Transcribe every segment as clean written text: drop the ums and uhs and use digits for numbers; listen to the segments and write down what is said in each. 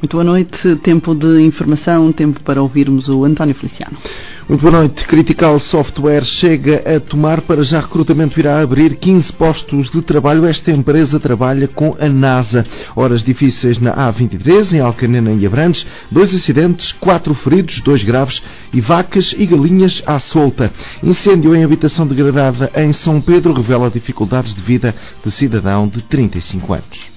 Muito boa noite, tempo de informação, tempo para ouvirmos o António Feliciano. Muito boa noite. Critical Software chega a Tomar. Para já recrutamento irá abrir 15 postos de trabalho. Esta empresa trabalha com a NASA. Horas difíceis na A23, em Alcanena e Abrantes. 2 acidentes, 4 feridos, 2 graves e vacas e galinhas à solta. Incêndio em habitação degradada em São Pedro revela dificuldades de vida de cidadão de 35 anos.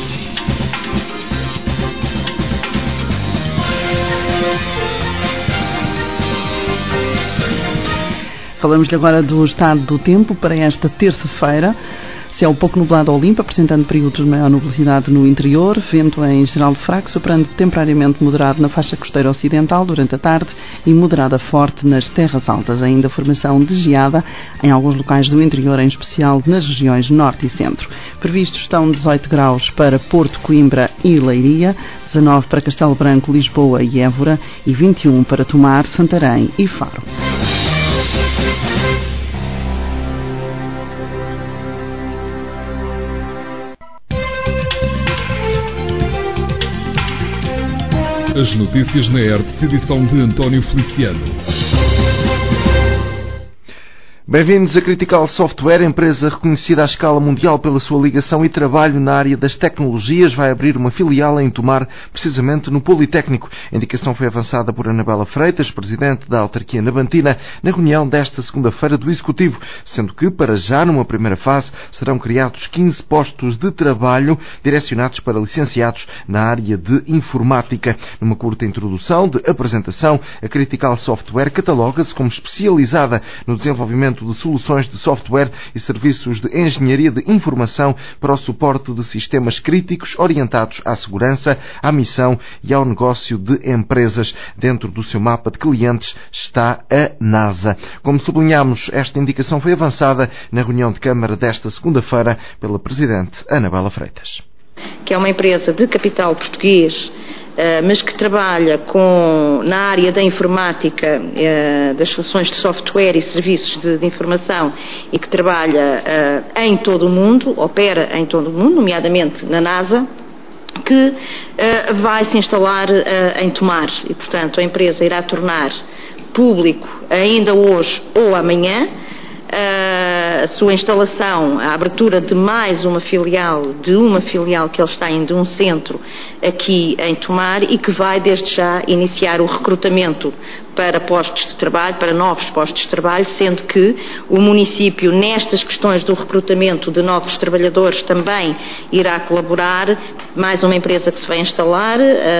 Falamos-lhe agora do estado do tempo para esta terça-feira. Céu pouco nublado ou limpo, apresentando períodos de maior nubosidade no interior, vento em geral fraco, soprando temporariamente moderado na faixa costeira ocidental durante a tarde e moderada forte nas terras altas. Ainda formação de geada em alguns locais do interior, em especial nas regiões norte e centro. Previstos estão 18 graus para Porto, Coimbra e Leiria, 19 para Castelo Branco, Lisboa e Évora e 21 para Tomar, Santarém e Faro. As notícias na ERP, edição de António Feliciano. Bem-vindos a Critical Software, empresa reconhecida à escala mundial pela sua ligação e trabalho na área das tecnologias. Vai abrir uma filial em Tomar, precisamente no Politécnico. A indicação foi avançada por Anabela Freitas, presidente da autarquia nabantina, na reunião desta segunda-feira do Executivo, sendo que, para já, numa primeira fase, serão criados 15 postos de trabalho direcionados para licenciados na área de informática. Numa curta introdução de apresentação, a Critical Software cataloga-se como especializada no desenvolvimento de soluções de software e serviços de engenharia de informação para o suporte de sistemas críticos orientados à segurança, à missão e ao negócio de empresas. Dentro do seu mapa de clientes está a NASA. Como sublinhamos, esta indicação foi avançada na reunião de Câmara desta segunda-feira pela Presidente Anabela Freitas. Que é uma empresa de capital português, mas que trabalha na área da informática, das soluções de software e serviços de informação e que trabalha em todo o mundo, opera em todo o mundo, nomeadamente na NASA, que vai se instalar em Tomar e, portanto, a empresa irá tornar público ainda hoje ou amanhã a sua instalação, a abertura de mais uma filial, que eles têm de um centro aqui em Tomar e que vai desde já iniciar o recrutamento para postos de trabalho, para novos postos de trabalho, sendo que o município, nestas questões do recrutamento de novos trabalhadores, também irá colaborar. Mais uma empresa que se vai instalar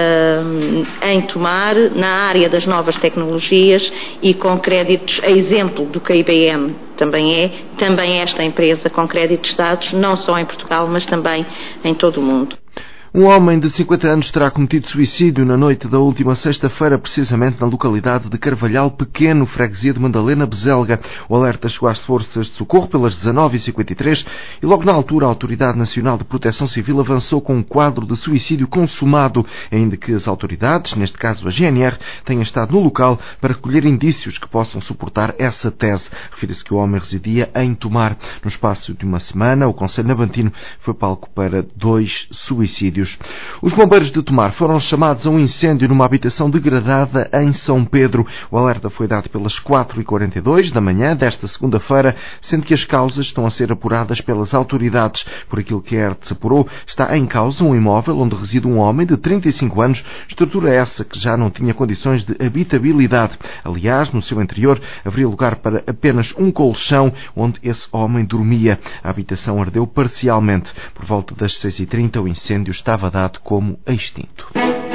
em Tomar, na área das novas tecnologias e com créditos, a exemplo do que a IBM também esta empresa com créditos dados, não só em Portugal, mas também em todo o mundo. Um homem de 50 anos terá cometido suicídio na noite da última sexta-feira, precisamente na localidade de Carvalhal Pequeno, freguesia de Madalena Bezelga. O alerta chegou às forças de socorro pelas 19h53 e logo na altura a Autoridade Nacional de Proteção Civil avançou com um quadro de suicídio consumado, ainda que as autoridades, neste caso a GNR, tenham estado no local para recolher indícios que possam suportar essa tese. Refere-se que o homem residia em Tomar. No espaço de uma semana, o Conselho Nabantino foi palco para 2 suicídios. Os bombeiros de Tomar foram chamados a um incêndio numa habitação degradada em São Pedro. O alerta foi dado pelas 4h42 da manhã desta segunda-feira, sendo que as causas estão a ser apuradas pelas autoridades. Por aquilo que a ERT se apurou, está em causa um imóvel onde reside um homem de 35 anos, estrutura essa que já não tinha condições de habitabilidade. Aliás, no seu interior haveria lugar para apenas um colchão onde esse homem dormia. A habitação ardeu parcialmente. Por volta das 6h30 o incêndio estava dado como extinto.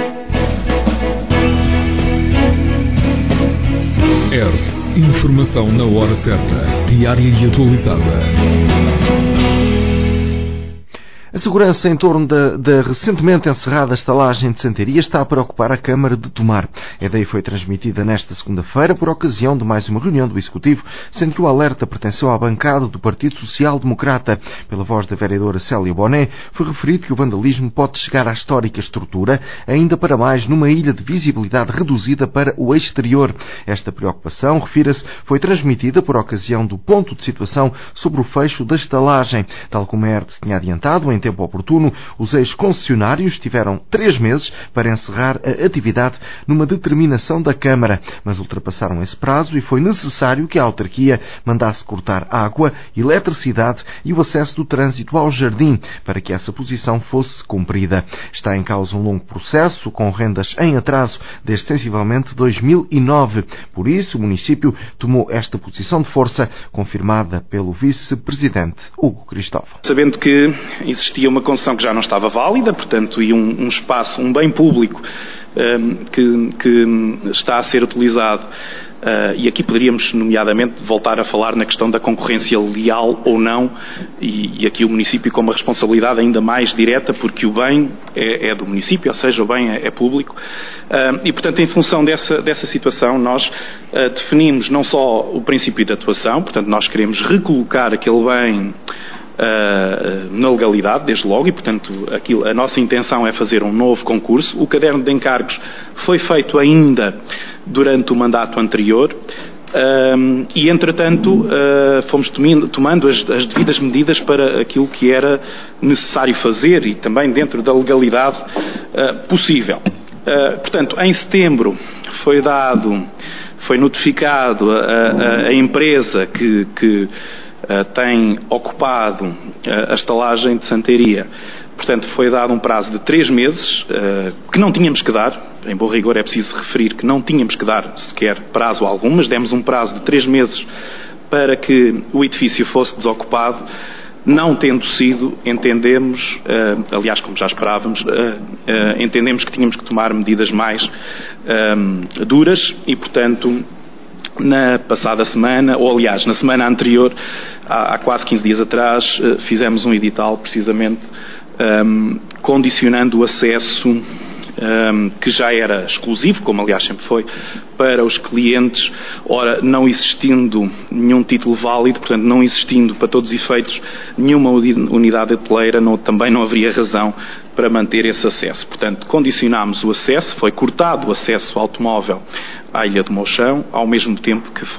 ERP, informação na hora certa, diária e atualizada. A segurança em torno da recentemente encerrada estalagem de Santaria está a preocupar a Câmara de Tomar. A ideia foi transmitida nesta segunda-feira por ocasião de mais uma reunião do Executivo, sendo que o alerta pertenceu à bancada do Partido Social Democrata. Pela voz da vereadora Célia Boné, foi referido que o vandalismo pode chegar à histórica estrutura, ainda para mais numa ilha de visibilidade reduzida para o exterior. Esta preocupação, refira-se, foi transmitida por ocasião do ponto de situação sobre o fecho da estalagem. Tal como a ERT tinha adiantado, em tempo oportuno, os ex-concessionários tiveram 3 meses para encerrar a atividade numa determinação da Câmara, mas ultrapassaram esse prazo e foi necessário que a autarquia mandasse cortar água, eletricidade e o acesso do trânsito ao jardim para que essa posição fosse cumprida. Está em causa um longo processo com rendas em atraso desde sensivelmente 2009. Por isso, o município tomou esta posição de força, confirmada pelo vice-presidente Hugo Cristóvão. Sabendo que existia uma concessão que já não estava válida, portanto, e um espaço, um bem público que está a ser utilizado, e aqui poderíamos, nomeadamente, voltar a falar na questão da concorrência leal ou não, e aqui o município com uma responsabilidade ainda mais direta, porque o bem é do município, ou seja, o bem é público, e, portanto, em função dessa situação, nós definimos não só o princípio de atuação, portanto, nós queremos recolocar aquele bem na legalidade, desde logo, e, portanto, a nossa intenção é fazer um novo concurso. O caderno de encargos foi feito ainda durante o mandato anterior e, entretanto, fomos tomando as devidas medidas para aquilo que era necessário fazer e também dentro da legalidade possível. Portanto, em setembro foi notificado a empresa que tem ocupado a estalagem de Santeiria. Portanto, foi dado um prazo de 3 meses, que não tínhamos que dar. Em bom rigor é preciso referir que não tínhamos que dar sequer prazo algum, mas demos um prazo de 3 meses para que o edifício fosse desocupado. Não tendo sido, entendemos, aliás, como já esperávamos, entendemos que tínhamos que tomar medidas mais duras e, portanto, na passada semana, ou aliás, na semana anterior, há quase 15 dias atrás, fizemos um edital, precisamente, condicionando o acesso, que já era exclusivo, como aliás sempre foi, para os clientes, ora, não existindo nenhum título válido, portanto, não existindo, para todos os efeitos, nenhuma unidade hoteleira, também não haveria razão para manter esse acesso. Portanto, condicionámos o acesso, foi cortado o acesso automóvel à Ilha do Mouchão, ao mesmo tempo que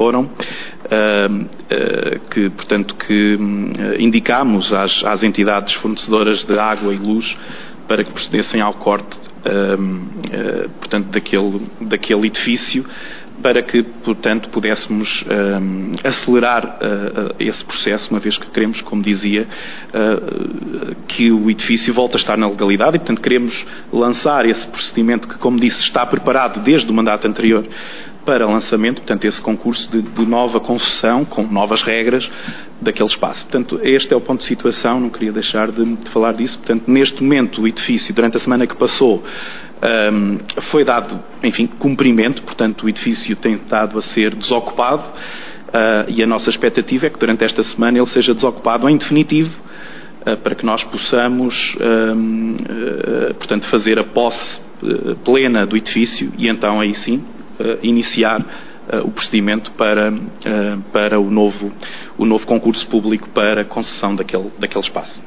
indicámos às entidades fornecedoras de água e luz para que procedessem ao corte, portanto, daquele edifício, para que, portanto, pudéssemos acelerar esse processo, uma vez que queremos, como dizia, que o edifício volte a estar na legalidade e, portanto, queremos lançar esse procedimento que, como disse, está preparado desde o mandato anterior para lançamento, portanto, esse concurso de nova concessão, com novas regras daquele espaço. Portanto, este é o ponto de situação, não queria deixar de falar disso. Portanto, neste momento, o edifício, durante a semana que passou, foi dado, enfim, cumprimento, portanto, o edifício tem estado a ser desocupado e a nossa expectativa é que durante esta semana ele seja desocupado em definitivo, para que nós possamos, portanto, fazer a posse plena do edifício e então aí sim iniciar o procedimento para o novo concurso público para concessão daquele espaço.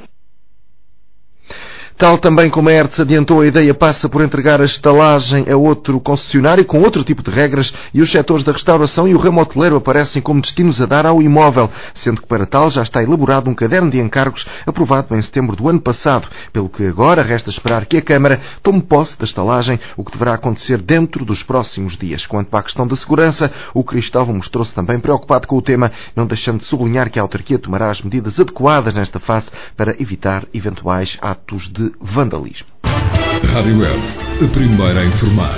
Tal também como a ERTS adiantou, a ideia passa por entregar a estalagem a outro concessionário com outro tipo de regras e os setores da restauração e o ramo hoteleiro aparecem como destinos a dar ao imóvel, sendo que para tal já está elaborado um caderno de encargos aprovado em setembro do ano passado, pelo que agora resta esperar que a Câmara tome posse da estalagem, o que deverá acontecer dentro dos próximos dias. Quanto à questão da segurança, o Cristóvão mostrou-se também preocupado com o tema, não deixando de sublinhar que a autarquia tomará as medidas adequadas nesta fase para evitar eventuais atos de vandalismo. Rádio Web, a primeira a informar.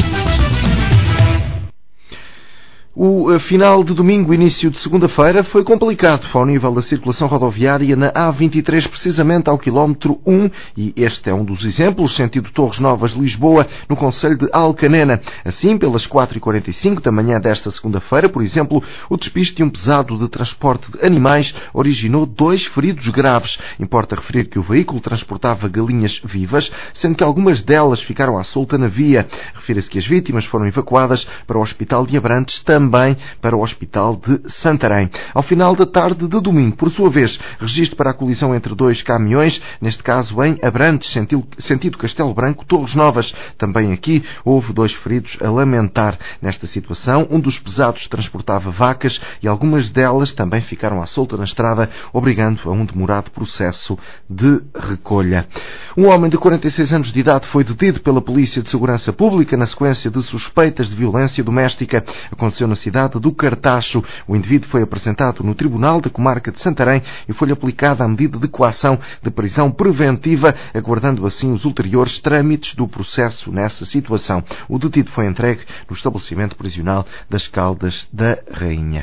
O final de domingo, início de segunda-feira, foi complicado ao nível da circulação rodoviária na A23, precisamente ao quilómetro 1, e este é um dos exemplos, sentido Torres Novas, Lisboa, no concelho de Alcanena. Assim, pelas 4h45 da manhã desta segunda-feira, por exemplo, o despiste de um pesado de transporte de animais originou 2 feridos graves. Importa referir que o veículo transportava galinhas vivas, sendo que algumas delas ficaram à solta na via. Refira-se que as vítimas foram evacuadas para o Hospital de Abrantes também. também para o Hospital de Santarém. Ao final da tarde de domingo, por sua vez, registro para a colisão entre dois caminhões, neste caso em Abrantes, sentido Castelo Branco, Torres Novas. Também aqui houve 2 feridos a lamentar. Nesta situação, um dos pesados transportava vacas e algumas delas também ficaram à solta na estrada, obrigando a um demorado processo de recolha. Um homem de 46 anos de idade foi detido pela Polícia de Segurança Pública na sequência de suspeitas de violência doméstica. Aconteceu na cidade do Cartacho. O indivíduo foi apresentado no Tribunal da Comarca de Santarém e foi-lhe aplicada a medida de coação de prisão preventiva, aguardando assim os ulteriores trâmites do processo nessa situação. O detido foi entregue no estabelecimento prisional das Caldas da Rainha.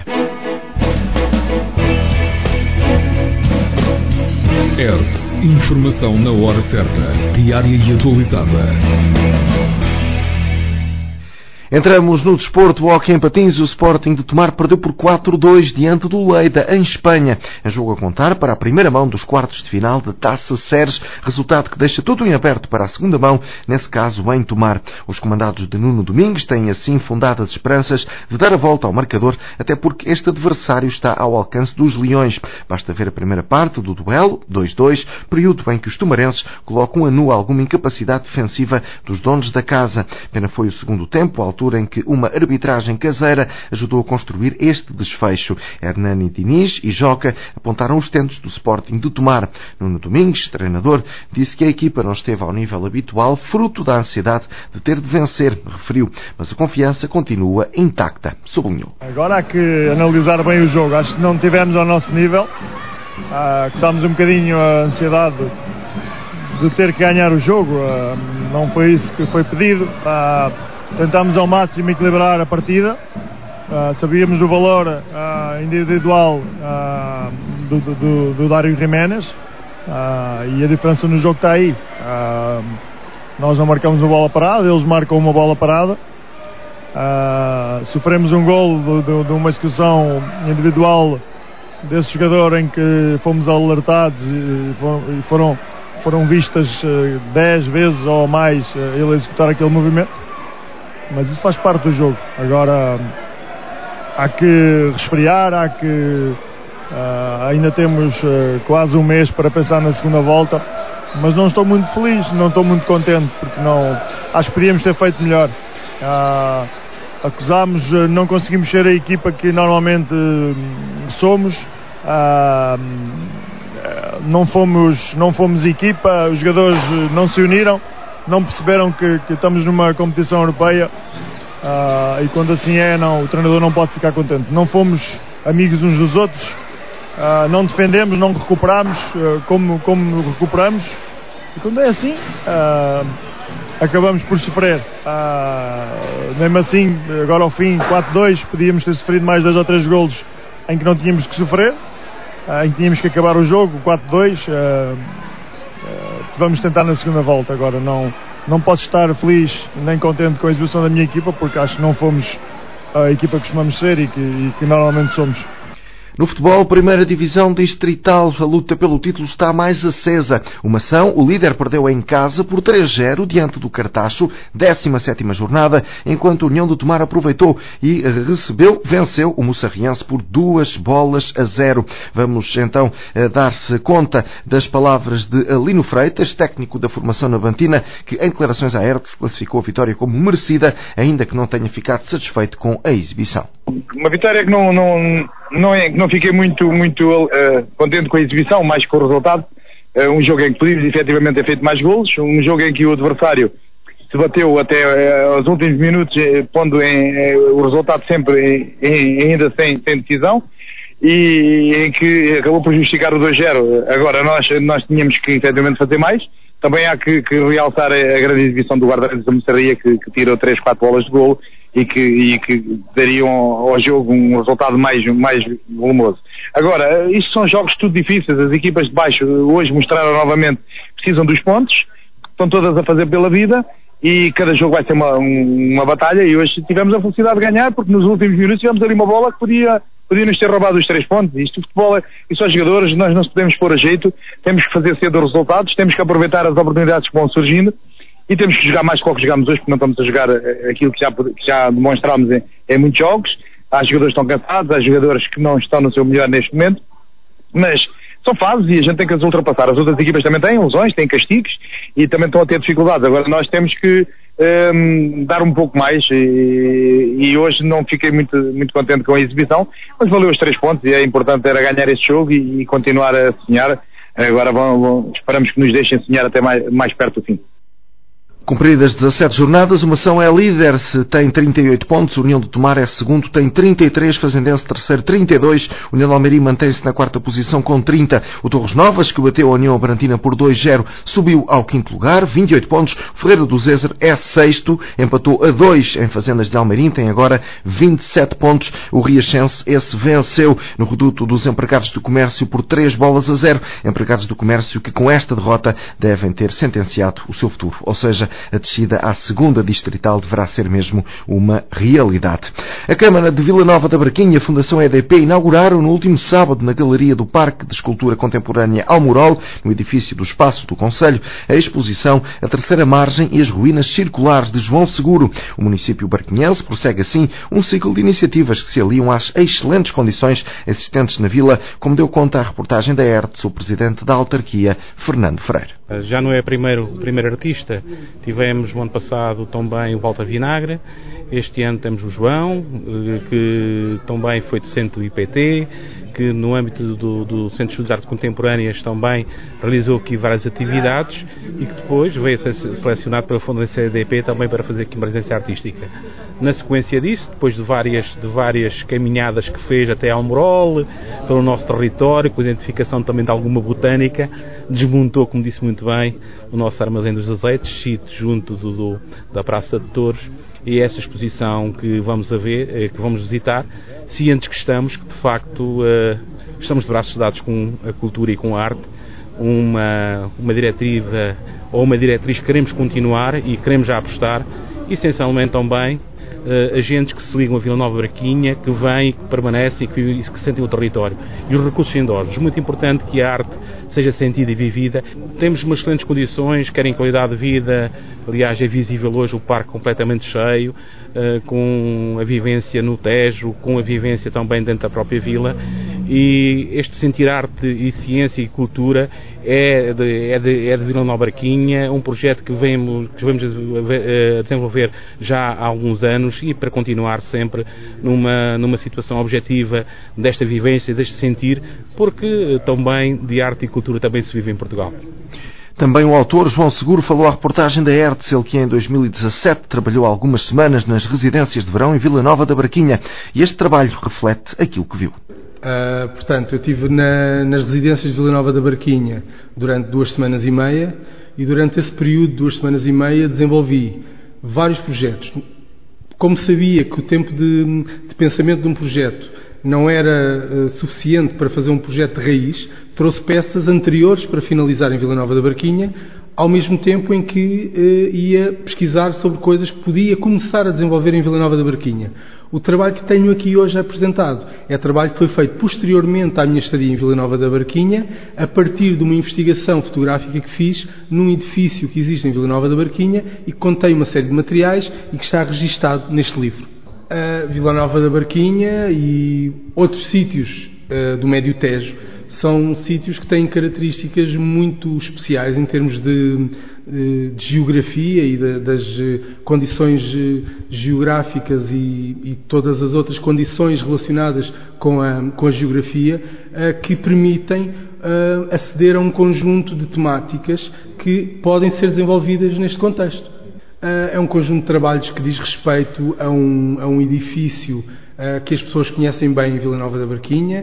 Informação na hora certa, diária e atualizada. Entramos no desporto. O hóquei em patins. O Sporting de Tomar perdeu por 4-2 diante do Lleida, em Espanha. Em jogo a contar para a primeira mão dos quartos de final da Taça Ceres, resultado que deixa tudo em aberto para a segunda mão, nesse caso em Tomar. Os comandados de Nuno Domingues têm assim fundadas esperanças de dar a volta ao marcador, até porque este adversário está ao alcance dos Leões. Basta ver a primeira parte do duelo, 2-2, período em que os tomarenses colocam a nu alguma incapacidade defensiva dos donos da casa. Pena foi o segundo tempo, altura em que uma arbitragem caseira ajudou a construir este desfecho. Hernani Diniz e Joca apontaram os tentos do Sporting de Tomar. Nuno Domingues, treinador, disse que a equipa não esteve ao nível habitual, fruto da ansiedade de ter de vencer, referiu, mas a confiança continua intacta, sublinhou. Agora há que analisar bem o jogo. Acho que não tivemos ao nosso nível. Cortámos um bocadinho a ansiedade de ter que ganhar o jogo. Não foi isso que foi pedido. Tentámos ao máximo equilibrar a partida. Sabíamos do valor individual do Dário Jiménez, e a diferença no jogo está aí. Nós não marcamos uma bola parada, eles marcam uma bola parada. Sofremos um gol de uma execução individual desse jogador em que fomos alertados e foram vistas 10 vezes ou mais ele executar aquele movimento. Mas isso faz parte do jogo. Agora há que resfriar, ainda temos quase um mês para pensar na segunda volta, mas não estou muito feliz, não estou muito contente, porque acho que podíamos ter feito melhor. Acusámos, não conseguimos ser a equipa que normalmente somos, não fomos equipa, os jogadores não se uniram, não perceberam que estamos numa competição europeia, e quando assim o treinador não pode ficar contente. Não fomos amigos uns dos outros, não defendemos, não recuperamos como recuperamos, e quando é assim acabamos por sofrer. Mesmo assim, agora ao fim, 4-2, podíamos ter sofrido mais 2 ou 3 golos em que não tínhamos que sofrer, em que tínhamos que acabar o jogo, 4-2. Vamos tentar na segunda volta. Agora não posso estar feliz nem contente com a exibição da minha equipa, porque acho que não fomos a equipa que costumamos ser e que normalmente somos. No futebol, primeira divisão distrital, a luta pelo título está mais acesa. O Mação, o líder, perdeu em casa por 3-0 diante do Cartacho, 17ª jornada, enquanto a União de Tomar aproveitou e venceu o Moçarriense por 2-0. Vamos então dar-se conta das palavras de Lino Freitas, técnico da formação navantina, que em declarações à ERTE classificou a vitória como merecida, ainda que não tenha ficado satisfeito com a exibição. Uma vitória que não fiquei muito contente com a exibição, mais com o resultado. Um jogo em que podíamos efetivamente ter feito mais golos, um jogo em que o adversário se bateu até aos últimos minutos, pondo o resultado sempre ainda sem decisão, e em que acabou por justificar o 2-0. Agora nós tínhamos que efetivamente fazer mais. Também há que realçar a grande exibição do guarda-redes da Moçarria, que tirou 3-4 bolas de golo e que dariam ao jogo um resultado mais volumoso. Agora, isto são jogos tudo difíceis. As equipas de baixo hoje mostraram novamente que precisam dos pontos, estão todas a fazer pela vida, e cada jogo vai ser uma batalha, e hoje tivemos a felicidade de ganhar, porque nos últimos minutos tivemos ali uma bola que podia nos ter roubado os 3 pontos. Isto de futebol e só jogadores, nós não se podemos pôr a jeito, temos que fazer cedo os resultados, temos que aproveitar as oportunidades que vão surgindo, e temos que jogar mais do que jogamos hoje, porque não estamos a jogar aquilo que já demonstrámos em muitos jogos. há jogadores que estão cansados, há jogadores que não estão no seu melhor neste momento, mas são fases e a gente tem que as ultrapassar. As outras equipas também têm lesões, têm castigos e também estão a ter dificuldades. Agora nós temos que dar um pouco mais e hoje não fiquei muito contente com a exibição, mas valeu os 3 pontos e é importante era ganhar este jogo e continuar a sonhar. Agora esperamos que nos deixem sonhar até mais perto do fim. Cumpridas 17 jornadas, o Mação é líder, tem 38 pontos, o União de Tomar é segundo, tem 33, Fazendense terceiro, 32, o União de Almeirim mantém-se na 4ª posição com 30, o Torres Novas, que bateu a União Abrantina por 2-0, subiu ao 5º lugar, 28 pontos, Ferreira do Zezer é sexto, empatou a 2 em Fazendas de Almeirim, tem agora 27 pontos, o Riachense esse venceu no reduto dos Empregados do Comércio por 3-0, Empregados do Comércio que com esta derrota devem ter sentenciado o seu futuro, ou seja, a descida à 2ª distrital deverá ser mesmo uma realidade. A Câmara de Vila Nova da Barquinha e a Fundação EDP inauguraram no último sábado na Galeria do Parque de Escultura Contemporânea Almorol, no edifício do Espaço do Concelho, a exposição A Terceira Margem e as Ruínas Circulares de João Seguro. O município barquinhense prossegue assim um ciclo de iniciativas que se aliam às excelentes condições existentes na vila, como deu conta a reportagem da ERTS, o presidente da autarquia, Fernando Freire. Já não é o primeiro artista. Tivemos no ano passado também o Walter Vinagre, este ano temos o João, que também foi docente do IPT, que no âmbito do Centro de Estudos de Arte Contemporâneas também realizou aqui várias atividades e que depois veio ser selecionado pela Fundação EDP também para fazer aqui uma residência artística. Na sequência disso, depois de várias caminhadas que fez até Almorol, pelo nosso território, com a identificação também de alguma botânica, desmontou, como disse muito bem, o nosso Armazém dos Azeites, sítio junto da Praça de Touros, e essa exposição que vamos visitar, cientes que estamos, que de facto estamos de braços dados com a cultura e com a arte, uma diretriva ou uma diretriz que queremos continuar e queremos já apostar, essencialmente também agentes que se ligam a Vila Nova Barquinha, que vêm, que permanecem e que sentem o território. E os recursos endógenos. Muito importante que a arte seja sentida e vivida. Temos umas excelentes condições, quer em qualidade de vida, aliás é visível hoje o parque completamente cheio, com a vivência no Tejo, com a vivência também dentro da própria vila, e este sentir arte e ciência e cultura é de Vila Nova Barquinha, um projeto que vemos a desenvolver já há alguns anos e para continuar sempre numa situação objetiva desta vivência, deste sentir, porque também de arte e cultura também se vive em Portugal. Também o autor João Seguro falou à reportagem da ERTS, ele que em 2017 trabalhou algumas semanas nas residências de verão em Vila Nova da Barquinha, e este trabalho reflete aquilo que viu. Portanto, eu estive nas residências de Vila Nova da Barquinha durante 2 semanas e meia, e durante esse período de 2 semanas e meia desenvolvi vários projetos. Como sabia que o tempo de pensamento de um projeto não era suficiente para fazer um projeto de raiz, trouxe peças anteriores para finalizar em Vila Nova da Barquinha, ao mesmo tempo em que ia pesquisar sobre coisas que podia começar a desenvolver em Vila Nova da Barquinha. O trabalho que tenho aqui hoje apresentado é trabalho que foi feito posteriormente à minha estadia em Vila Nova da Barquinha, a partir de uma investigação fotográfica que fiz num edifício que existe em Vila Nova da Barquinha e que contém uma série de materiais e que está registado neste livro. Vila Nova da Barquinha e outros sítios do Médio Tejo são sítios que têm características muito especiais em termos de geografia e das condições geográficas e todas as outras condições relacionadas com a geografia que permitem aceder a um conjunto de temáticas que podem ser desenvolvidas neste contexto. É um conjunto de trabalhos que diz respeito a um edifício que as pessoas conhecem bem em Vila Nova da Barquinha.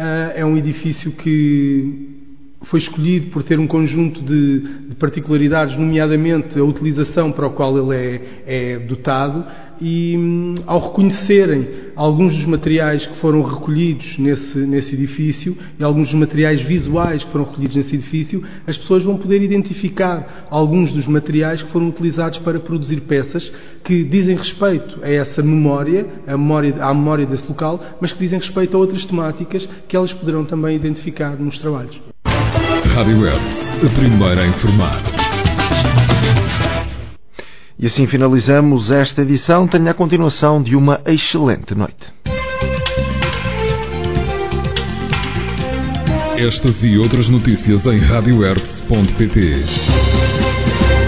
É um edifício que foi escolhido por ter um conjunto de particularidades, nomeadamente a utilização para o qual ele é dotado, e ao reconhecerem alguns dos materiais que foram recolhidos nesse edifício e alguns dos materiais visuais que foram recolhidos nesse edifício, as pessoas vão poder identificar alguns dos materiais que foram utilizados para produzir peças que dizem respeito a essa memória, à memória desse local, mas que dizem respeito a outras temáticas que elas poderão também identificar nos trabalhos. Rádio Web, a primeira a informar. E assim finalizamos esta edição. Tenha a continuação de uma excelente noite. Estas e outras notícias em radiohertz.pt.